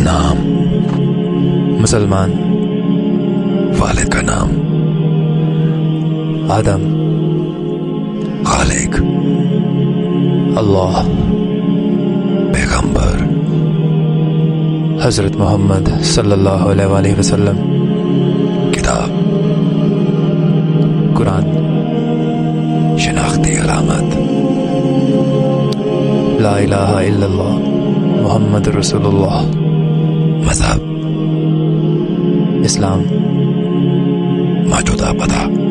नाम, मुसलमान, वालिद का नाम, आदम, खालिक, अल्लाह, पैगंबर, हजरत मोहम्मद सल्लल्लाहु अलैहि वसल्लम, किताब, कुरान, शनाख्ती अलामत, ला इलाहा इल्लल्लाह मुहम्मद रसूलुल्लाह, मज़हब, इस्लाम, मौजूदा पता।